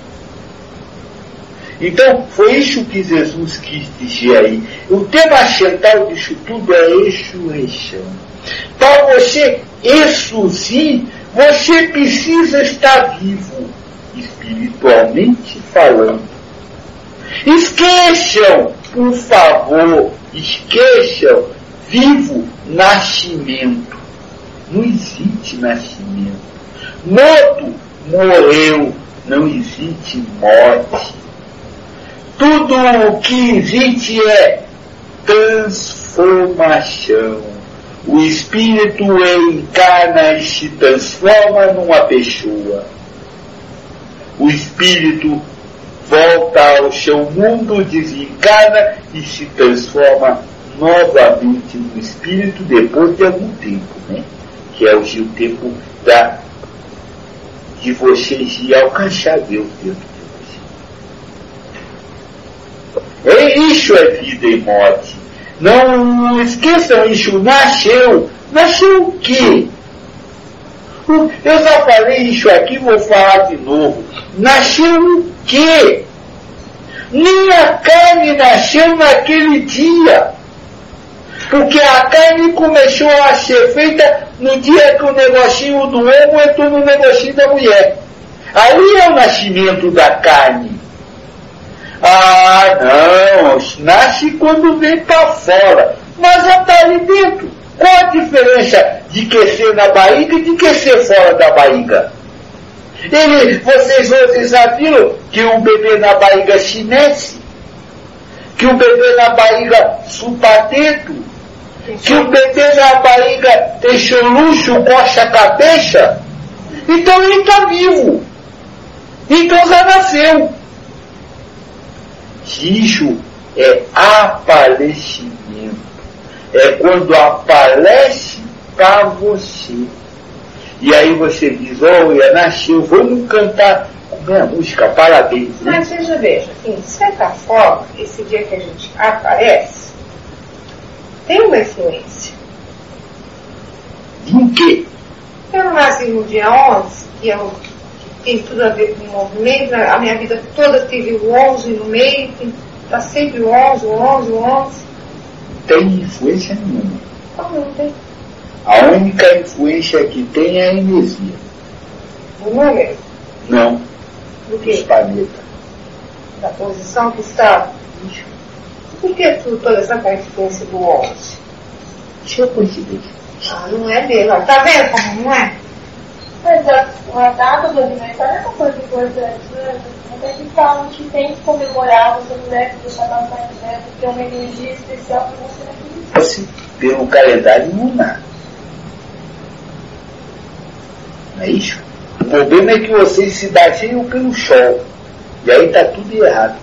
Então, foi isso que Jesus quis dizer aí. O tema central disso tudo é a ressurreição. Para você ressurgir, você precisa estar vivo, espiritualmente falando. Esqueçam, por favor, esqueçam vivo nascimento. Não existe nascimento. Morto morreu, não existe morte. Tudo o que existe é transformação. O espírito encarna e se transforma numa pessoa. O espírito volta ao seu mundo, desencarna e se transforma novamente no espírito depois de algum tempo, né? Que é o tempo da, de vocês ir alcançar Deus dentro de vocês. Isso é vida e morte. Não, não esqueçam isso. Nasceu. Nasceu o quê? Eu já falei isso aqui, vou falar de novo. Nasceu o quê? Nem a carne nasceu naquele dia. Porque a carne começou a ser feita no dia que o negocinho do homem entrou no negocinho da mulher. Ali é o nascimento da carne. Ah, não, nasce quando vem para fora, mas já está ali dentro. Qual a diferença de crescer na barriga e de crescer fora da barriga? Ele, vocês hoje já viram que um bebê na barriga se mexe? Que um bebê na barriga chupa dedo? Que um bebê na barriga tem seu luxo, coça a cabeça? Então ele está vivo. Então já nasceu. Isso é aparecimento. é quando aparece para você. E aí você diz, olha, nasceu, vamos cantar minha música, parabéns. Né? Mas veja, veja, de certa forma, esse dia que a gente aparece, tem uma influência. De quê? Eu nasci no dia onze, que, eu, que tem tudo a ver com o movimento, a minha vida toda teve o onze no meio, está sempre o onze, o onze, o onze. Tem influência nenhuma. Como não tem? A única influência que tem é a energia. Não é mesmo? Não. Do quê? Dos planetas. Da posição que está. Por que tu, toda essa influência do onze? Deixa eu coincidência. Ah, não é dele. Tá vendo como não é? Mas a, a data do aniversário é uma coisa importante, né? Até que falam que tem que comemorar você mulher que deixa a data né? Porque é uma energia especial para você naquele dia. Assim, pelo calendário lunar. Não é isso? O problema é que vocês se baseiam pelo sol. E aí está tudo errado.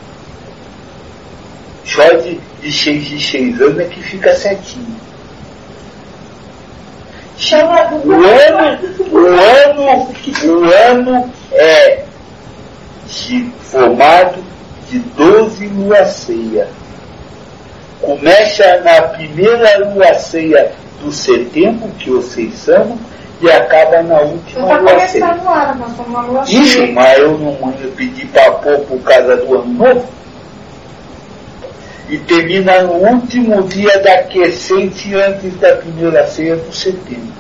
Só de, de seis de seis anos é que fica certinho. O ano, o ano, o ano é de, formado de doze luas cheias. Começa na primeira lua cheia do setembro, que vocês chamam, e acaba na última lua lua cheia. cheia. Agora, mas uma lua Isso, cheia. mas eu não eu pedi para pôr por causa do ano novo. E termina no último dia da crescente antes da primeira ceia do setembro.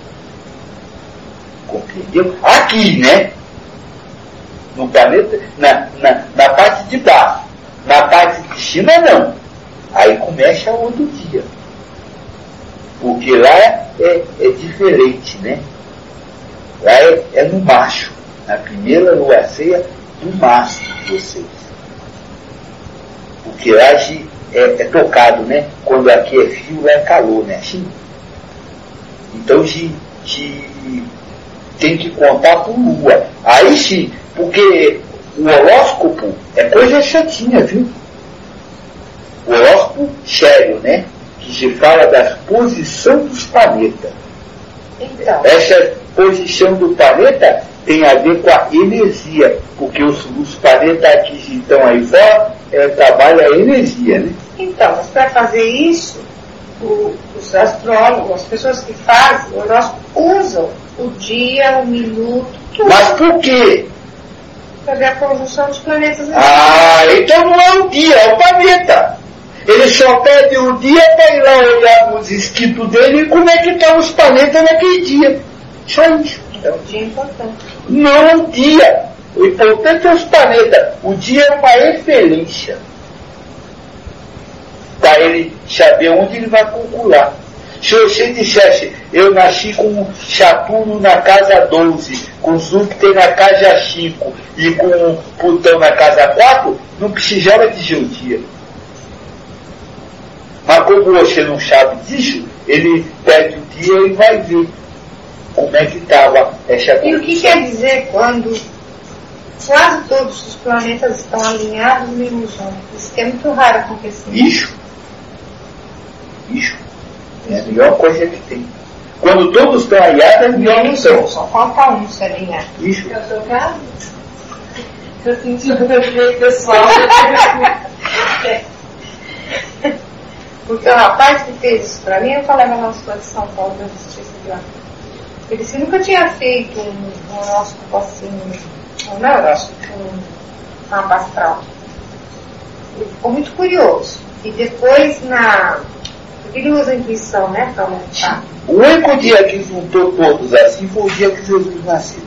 Compreendeu? Aqui, né? No planeta, na, na, na parte de baixo. Na parte de cima, não. Aí começa outro dia. Porque lá é, é diferente, né? Lá é, é no macho. Na primeira lua cheia do macho de vocês. Porque lá de, é, é tocado, né? Quando aqui é frio, lá é calor, né? Assim. Então de, de, tem que contar por lua. Aí sim, porque o horóscopo é coisa chatinha, viu? O horóscopo sério, né? Que se fala da posição dos planetas. Então. Essa posição do planeta tem a ver com a energia, porque os, os planetas que estão aí fora é, trabalham a energia, né? Então, mas para fazer isso, o, os astrólogos, as pessoas que fazem o horóscopo, usam o dia, o minuto, tudo. Mas por quê? Para ver a conjunção dos planetas. Ah, então não é o dia, é o planeta. Ele só pede o dia para ir lá olhar os escritos dele e como é que estão os planetas naquele dia. Só isso. É um dia importante. Não é o dia. O importante é os planetas. O dia é uma referência. Para ele saber onde ele vai calcular. Se você dissesse, eu nasci com Saturno na casa doze, com Júpiter na casa cinco e com Plutão na casa quatro, não precisava dizer o dia. Mas como você não sabe disso, ele perde o dia e vai ver como é que estava essa coisa. E o que quer dizer quando quase todos os planetas estão alinhados mesmo juntos? Isso é muito raro acontecer. Isso. Isso. É a melhor coisa que tem. Quando todos estão alinhados, é melhor não são. Só falta um se alinhar. Isso. É o seu caso? Eu senti o meu jeito pessoal. Porque o rapaz que fez isso pra mim, eu falava na escola de São Paulo, da Justiça de lá. Ele disse, nunca tinha feito um, um horóscopo assim, um, não é horóscopo, um mapa astral. Ele ficou muito curioso. E depois, na... Porque ele usa a intuição, né, pra montar. O único dia que juntou todos assim foi o dia que Jesus nasceu.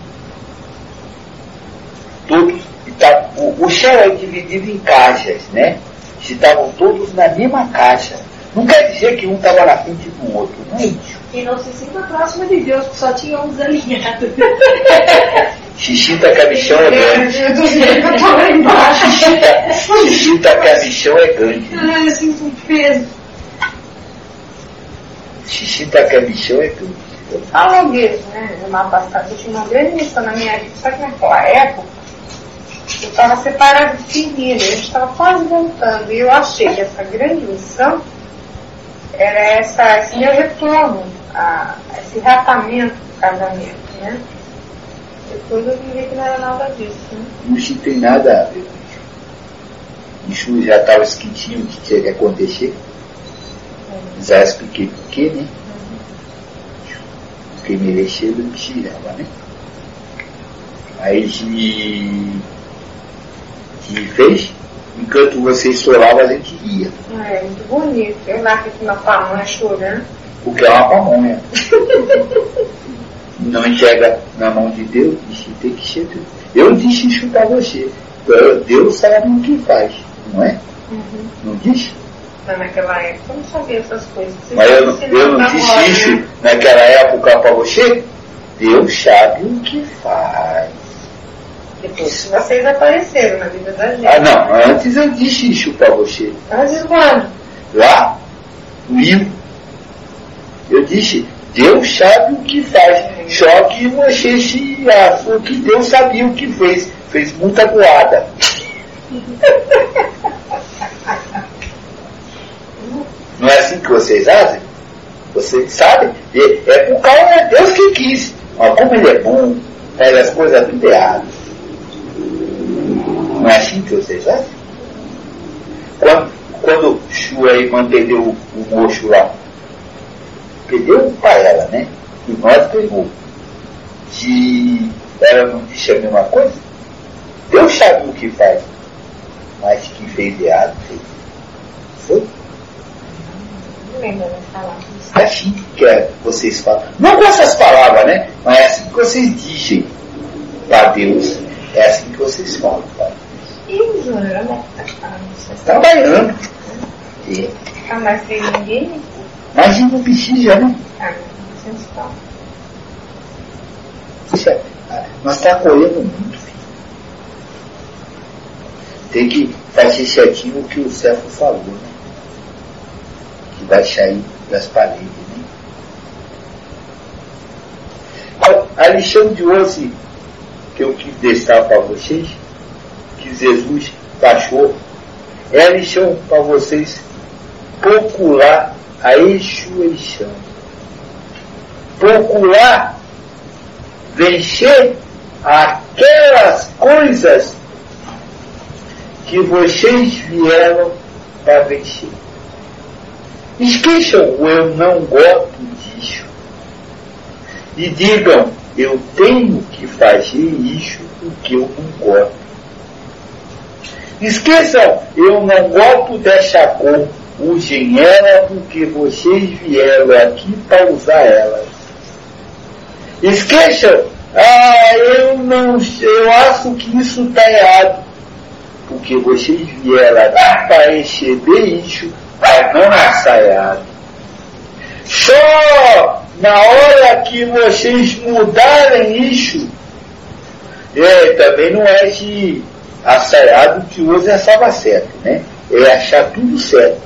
Todos, tá, o, o céu é dividido em caixas, né? Estavam todos na mesma caixa. Não quer dizer que um estava na frente do outro, não é isso. E não se sinta próximo de Deus, que só tinha uns alinhados. Xixita cabichão é grande. Eu tô vendo que eu tô lá embaixo. Xixita cabichão é grande. Eu sinto um peso. Xixita cabichão é grande. Falam mesmo, né? No mapa astral, eu tinha uma grande missão na minha vida, só que naquela época eu estava separada de família, a gente estava quase voltando, e eu achei que essa grande missão era essa, esse meu retorno, a, esse tratamento do casamento, né? Depois eu vi que não era nada disso, né? Não tem nada a ver com isso. Isso já estava escritinho o que tinha que acontecer. É. Já expliquei por quê, né? Uhum. Porque merecia, não precisava, né? Aí te, te fez, enquanto você estourava, a gente ria. É, muito bonito. Eu nasci com uma pamonha chorando. Porque é uma pamonha. Não enxerga na mão de Deus, disse, tem que ser Deus. Eu disse isso para você. Deus sabe o que faz, não é? Uhum. Não disse? Mas naquela época eu não sabia essas coisas. Você Mas eu não, eu não disse hora, isso, né? Naquela época para você? Deus sabe o que faz. Depois vocês apareceram na vida da gente. Ah, não. Antes eu disse isso para você. Antes quando? Lá, no livro. Eu disse, Deus sabe o que faz. Só que você se achou que Deus sabia o que fez. Fez muita boada. Não é assim que vocês fazem? Vocês sabem? É por causa de Deus que quis. Mas como Ele é bom, faz as coisas tudo errado. Não é assim que vocês fazem? Quando, quando o Chu aí manteve o, o mocho lá, perdeu para ela, né? E nós pegou. De ela não disse a mesma coisa? Deus sabe o que faz, mas que fez errado, fez. Foi? Não lembro de falar isso. É assim que é, vocês falam. Não com essas palavras, né? Mas é assim que vocês dizem para Deus. É assim que vocês falam para Deus. E o Júnior, né? Trabalhando. É. Ah, mas tem ninguém? Mas não precisa, né? Ah, não precisa falar. Puxa, nós estamos correndo muito, filho. Tem que fazer certinho o que o Cefo falou, né? Que vai sair das paredes, né? A lição de hoje que eu quis deixar para vocês, que Jesus baixou, é a lição para vocês procurar a ressurreição. Procurar vencer aquelas coisas que vocês vieram para vencer. Esqueçam o eu não gosto disso. E digam, eu tenho que fazer isso porque eu não gosto. Esqueçam, eu não gosto dessa cor. Usem ela porque vocês vieram aqui para usar ela. Esqueçam, ah, eu não, eu acho que isso está errado. Porque vocês vieram aqui para receber isso, para não achar errado. Só na hora que vocês mudarem isso, é, também não é de achar errado que hoje achava certo, né? É achar tudo certo.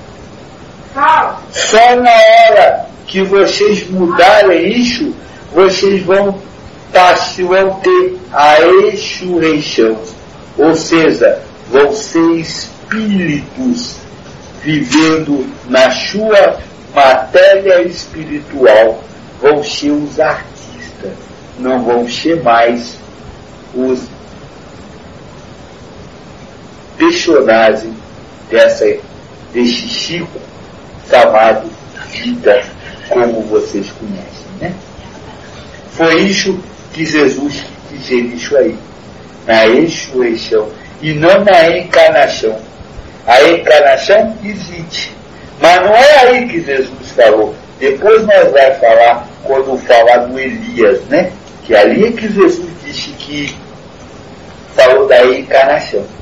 Só na hora que vocês mudarem isso, vocês vão, tá, vão ter a ressurreição. Ou seja, vão ser espíritos vivendo na sua matéria espiritual. Vão ser os artistas, não vão ser mais os personagens dessa, desse ciclo chamado vida, como vocês conhecem, né? Foi isso que Jesus quis dizer isso aí, na ressurreição, e não na encarnação. A encarnação existe, mas não é aí que Jesus falou. Depois nós vamos falar, quando falar do Elias, né? Que ali é que Jesus disse que falou da encarnação.